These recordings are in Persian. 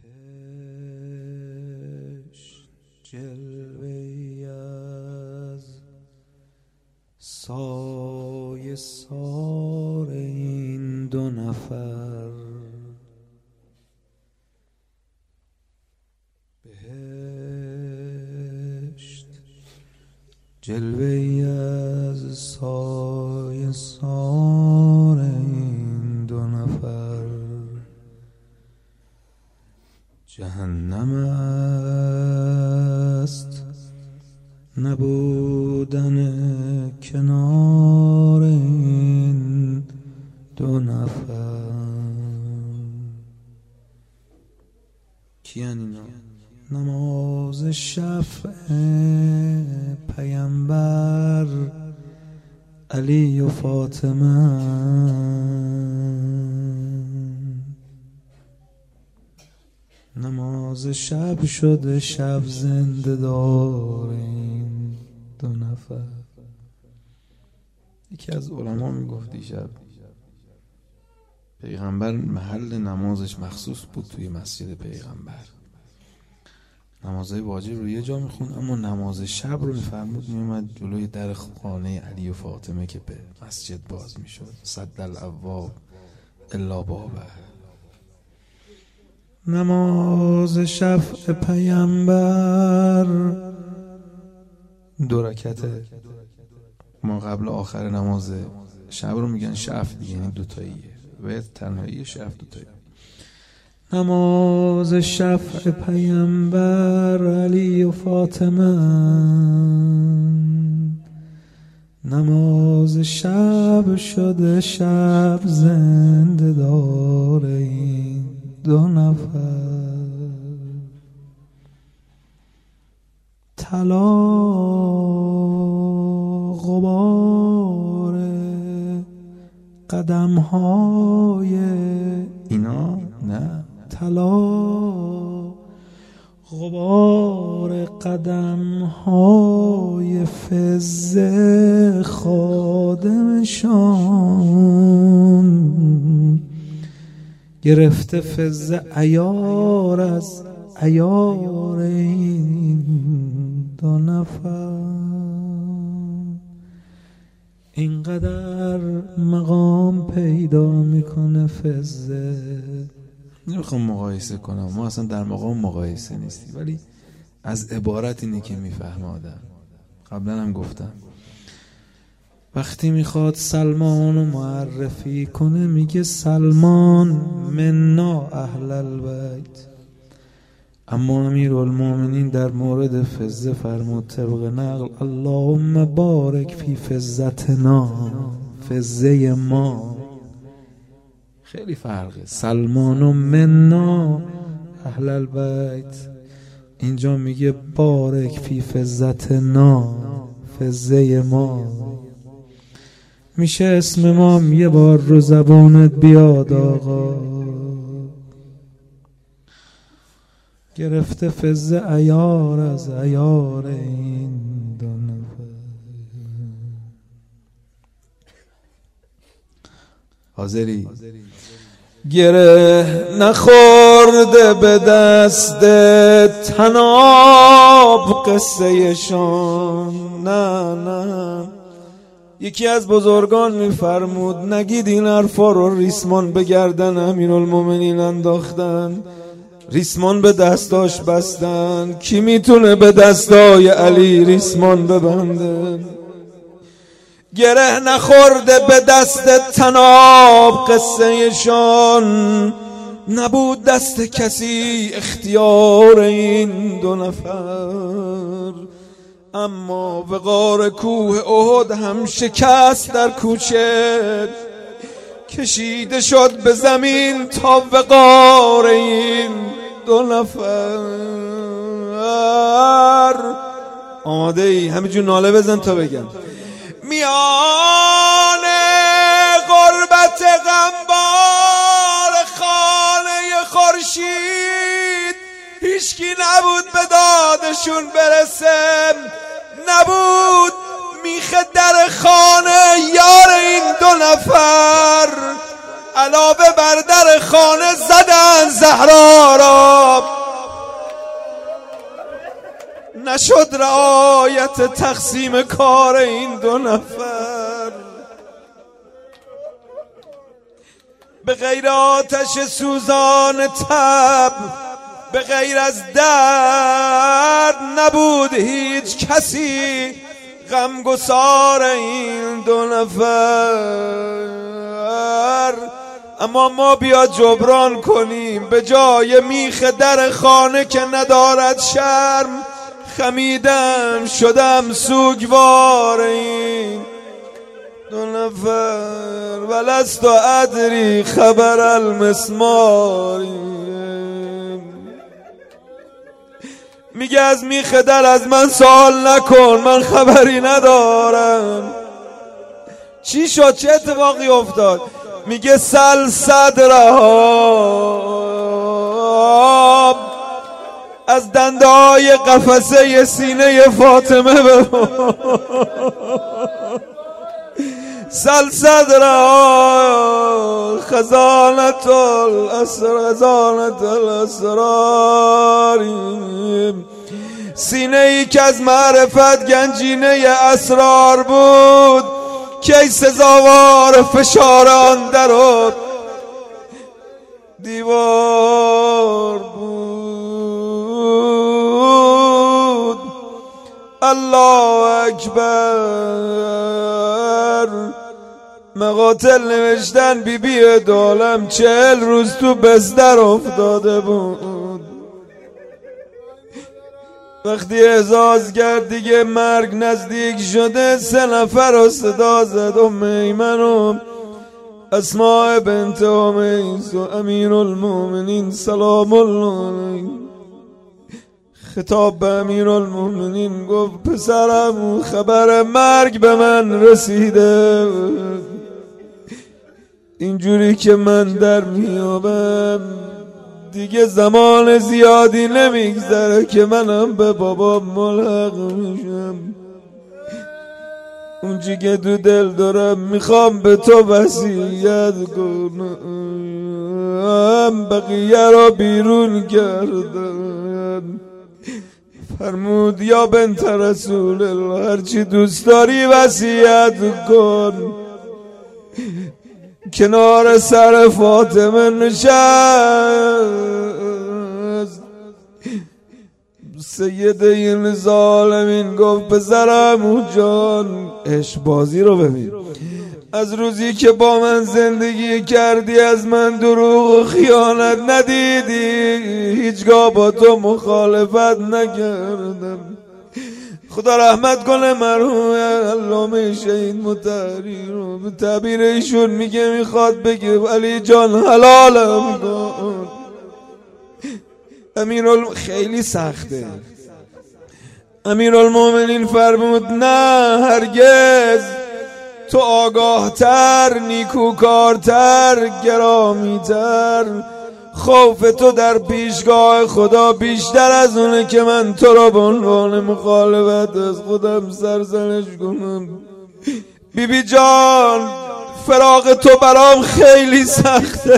بهشت جلوه‌ای از سایه سار این دو نفر، بهشت جلوه‌ای از سایه سار این دو نفر، جهنم است نبودن کنار این دو نفر. کیان اینا؟ نماز شفع پیامبر علی و فاطمه، نماز شب شده شب زنده دار این دو نفر. یکی از علما میگفت دیشب پیغمبر محل نمازش مخصوص بود توی مسجد پیغمبر، نمازهای واجب رو یه جا میخوند، اما نماز شب رو میفرمود میومد جلوی در خانه علی و فاطمه که به مسجد باز میشد، صد الابواب الا بابه. نماز شفع پیامبر دو رکعته، ما قبل آخر نماز شب رو میگن شفع دیگه، یعنی دوتاییه و تنهایی شفع دوتایی. نماز شفع پیامبر علی و فاطمه، نماز شب شده شب زنده دار این دو نفر، طلا غبار قدم های اینا، نه طلا غبار قدم های فزه خادمشان، گرفته فزه عیار از عیار این دو نفر. اینقدر مقام پیدا میکنه فزه. نمیخوام مقایسه کنم، ما اصلا در مقام مقایسه نیستیم، ولی از عبارت اینه که میفهمه آدم. قبلا هم گفتم وقتی میخواد سلمان رو معرفی کنه میگه سلمان منا اهل البیت، اما امیرالمومنین در مورد فزه فرمود طبق نقل اللهم بارک فی فزتنا، فزه ما. خیلی فرقه، سلمان و منا اهل البیت، اینجا میگه بارک فی فزتنا، فزه ما. میشه اسم ما یه بار رو زبانت بیاد آقا، گرفته فزه عیار از عیار این دو نفر. حاضری؟ گره نخورده به دست تناب قصه شان، نه نه. یکی از بزرگان میفرمود نگید این حرفا رو ریسمان به گردن امیرالمومنین انداختن، ریسمان به دستاش بستن. کی میتونه به دستای علی ریسمان ببنده؟ گره نخورده به دست تناب قصه شان، نبود دست کسی اختیار این دو نفر. اما وقار کوه احد هم شکست در کوچه، کشیده شد به زمین تا وقار این دو نفر. آماده ای؟ همینجور ناله بزن تا بگم. میان غربت غمبار خانه خورشید هیچکی نبود به دادشون برسه، نبود میخ در خانه یار این دو نفر. علاوه بر در خانه زدن زهرا را، نشد رعایت تقسیم کار این دو نفر، به غیر آتش سوزان تب، به غیر از درد نبود هیچ کسی غمگسار این دو نفر. اما ما بیا جبران کنیم، به جای میخ در خانه که ندارد شرم، خمیدم شدم سوگوار این دو نفر. ولست ادری خبر المسمار. میگه از میخ در از من سوال نکن، من خبری ندارم. چی شد؟ چه اتفاقی افتاد؟ میگه سل صدرها، از دنده های قفسه سینه فاطمه سل صدرها خزانت الاسرار. سینه ای که از معرفت گنجینه اسرار بود، کی سزاوار فشار آن در و دیوار بود. الله اکبر. مقاتل نوشتن بی دولم 40 روز تو بستر افتاده بود. وقتی احساس کرد دیگه مرگ نزدیک شده، 3 نفر رو صدا زد، ام ایمن و اسماء بنت امیس و امیر المؤمنین سلام الله علیه. خطاب به امیر المؤمنین گفت پسرم خبر مرگ به من رسیده، اینجوری که من در میابم دیگه زمان زیادی نمیگذره که منم به بابا ملحق میشم. اونچه که تو دل دارم میخوام به تو وصیت کنم. بقیه را بیرون کردم. فرمود یا بنت رسول الله هرچی دوست داری وصیت کن. کنار سر فاطمه نشست. سید این ظالمین گفت پسرم جان، عشق بازی رو ببین. از روزی که با من زندگی کردی از من دروغ و خیانت ندیدی، هیچگاه با تو مخالفت نکردم. خدا رحمت کنه مرحوم علامه شهید مطهری رو. به تعبیر ایشون میگه میخواد بگه علی جان حلالم کن. خیلی سخته. امیرالمومنین فرمود نه هرگز، تو آگاهتر، نیکوکارتر، گرامیتر. خوف تو در پیشگاه خدا بیشتر از اونه که من تو را به عنوان مخالفت از خودم سرزنش کنم. بیبی جان فراق تو برام خیلی سخته،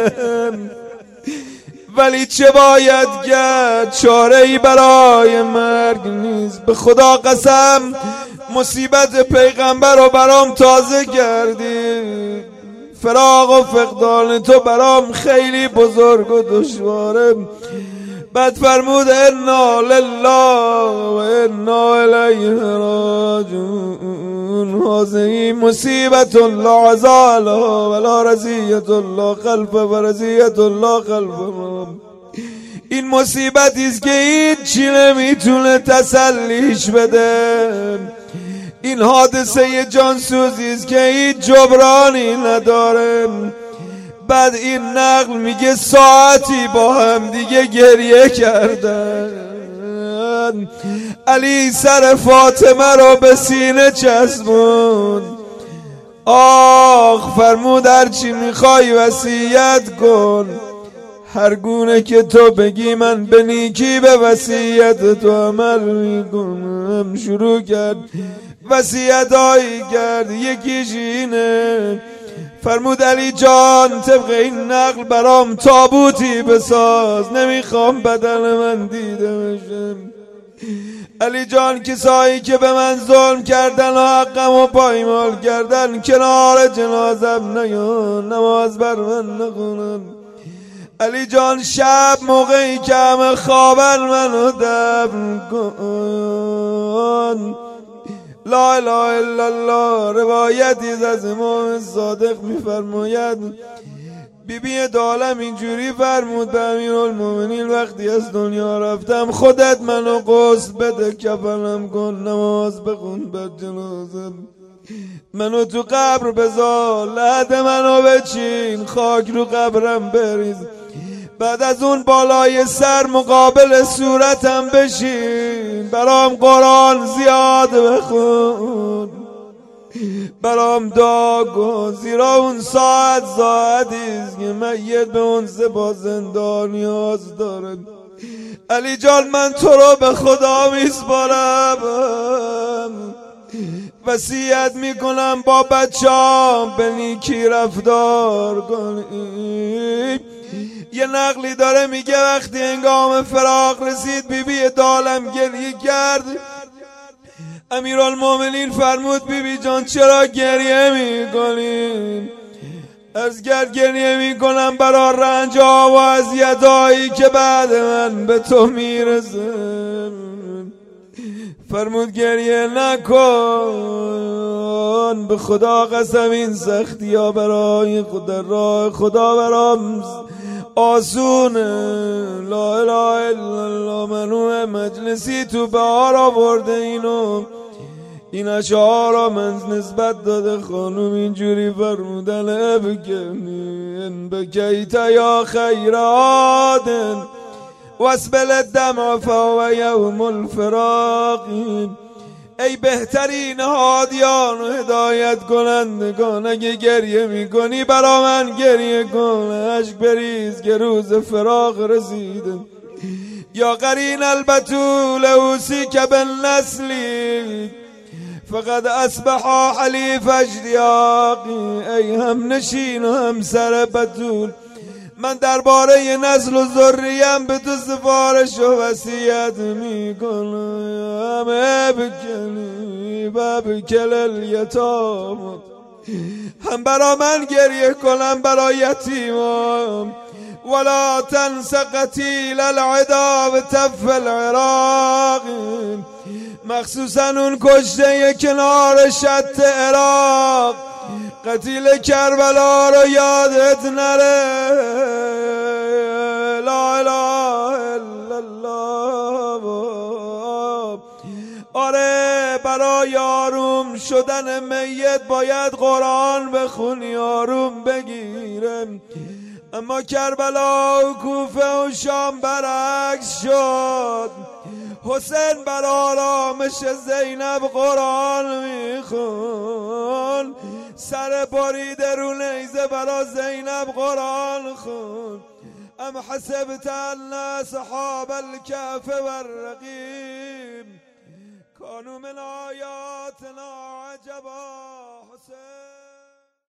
ولی چه باید کرد؟ چاره ای برای مرگ نیست. به خدا قسم مصیبت پیغمبر رو برام تازه کردی. فراق و فقدان تو برام خیلی بزرگ و دشواره. بعد فرمود انا لله و انا الیه راجعون. هذه مصیبت لا عزالها ولا رضیت الله خلف و رضیت الله خلف. این مصیبتی است که هیچی نمیتونه تسلیش بده. این حادثه جانسوزی است که هیچ جبرانی نداره. بعد این نقل میگه ساعتی با هم دیگه گریه کردن. علی سر فاطمه رو به سینه چسبون. آخ فرمود هرچی میخوای وصیت کن، هر گونه که تو بگی من به نیکی به وصیت تو عمل میکنم. شروع کرد وصیتایی کرد، یکیش اینه. فرمود علی جان طبق این نقل برام تابوتی بساز، نمیخوام بدن من دیده بشم. علی جان کسایی که به من ظلم کردن و حقم و پایمال کردن کنار جنازم نیان، نماز بر من نخونن. علی جان شب موقعی که همه خوابن منو دفن کن. لا اله الا الله. روایتی از امام صادق میفرماید بیبی دالم اینجوری فرمود به امیرالمومنین وقتی از دنیا رفتم خودت منو غسل بده کفنم کن، نماز بخون بر جنازم، منو تو قبر بذار، لحد منو بچین، خاک رو قبرم بریز، بعد از اون بالای سر مقابل صورتم بشین، برام قرآن زیاد بخون، برام دعا کن، زیرا اون ساعتیست که میت به اون با زندان نیاز داره. علی جان من تو رو به خدا میسپارم، وصیت میکنم با بچه‌ام به نیکی رفتار کنی. یه نقلی داره میگه وقتی هنگام فراق رسید بیبی دالم گریه کرد. امیرالمومنین فرمود بیبی جان چرا گریه میکنی؟ از گریه میکنم برای رنج ها و اذیت‌هایی که بعد من به تو میرسه. فرمود گریه نکن، به خدا قسم این سختی ها برای خدا راه خدا برام آسونه. لا اله الا الله. منو مجلسی تو بهار آورده این اشعار را من نسبت داده خانوم اینجوری فرمودن ابکنین بکیت یا خیر عادن واسبل الدمع فهو یوم الفراق. ای بهترین هادیان و هدایت کنندگان اگه گریه میکنی برا من گریه کن، اشک بریز که روز فراق رسیده. یا قرین البتول اوصیک بالنسلی فقد اصبح حلیف اشتیاقی. ای هم نشین و هم سر بتول، من درباره نسل و ذریم به تو سفارش و وصیت میکنم. ابکنی بابکل الیتام، هم برا من گریه کنم برای یتیمام. ولا تنس قتیل العدا بتف العراق، مخصوصا اون کشته کنار شط عراق. قتیل کربلا رو یادت نره. لا اله الا الله. آره برای آروم شدن میت باید قرآن بخونی آروم بگیرم، اما کربلا و کوفه و شام برعکس شد. حسین بر آرامش زینب قرآن میخون، سر بریده رو نیزه برا زینب قرآن خون. ام حسبت ان اصحاب الكهف والرقیم كانوا من آیاتنا عجبا. حسین